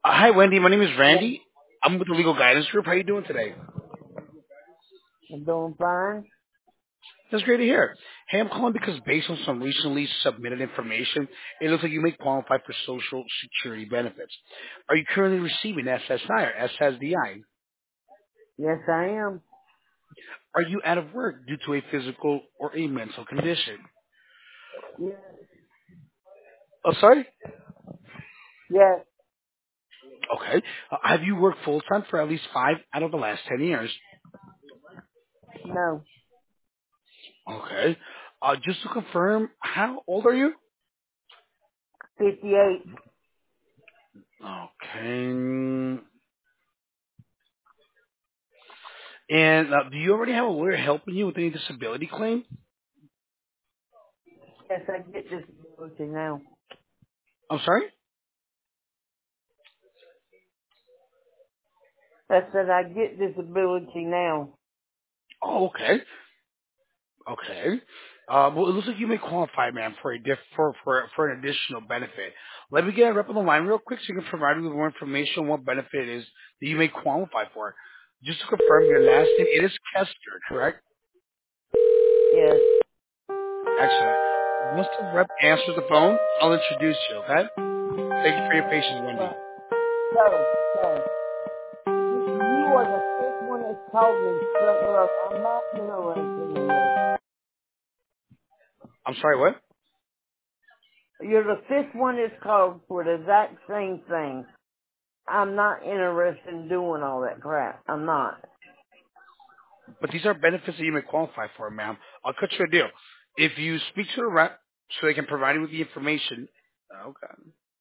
Hi, Wendy. My name is Yes, Randy. I'm with the Legal Guidance Group. How are you doing today? I'm doing fine. That's great to hear. Hey, I'm calling because based on some recently submitted information, it looks like you may qualify for Social Security benefits. Are you currently receiving SSI or SSDI? Yes, I am. Are you out of work due to a physical or a mental condition? Yes, Oh, sorry? yes, Okay. Have you worked full-time for at least 5 out of the last 10 years? no, Okay. Just to confirm, how old are you? 58. Okay. And do you already have a lawyer helping you with any disability claim? Yes, I get disability now. I'm sorry? I said I get disability now. Oh, okay. Okay. Well, it looks like you may qualify, ma'am, for a for an additional benefit. Let me get a rep on the line real quick so you can provide me with more information on what benefit it is that you may qualify for. Just to confirm your last name, it is Kester, correct? Yes. Excellent. Once the rep answers the phone, I'll introduce you, okay? Thank you for your patience, Wendy. But, so, you are the fifth one that's called me straight up. I'm not interested in this. I'm sorry, what? You're the fifth one that's called for the exact same thing. I'm not interested in doing all that crap. I'm not. But these are benefits that you may qualify for, ma'am. I'll cut you a deal. If you speak to the rep so they can provide you with the information, okay.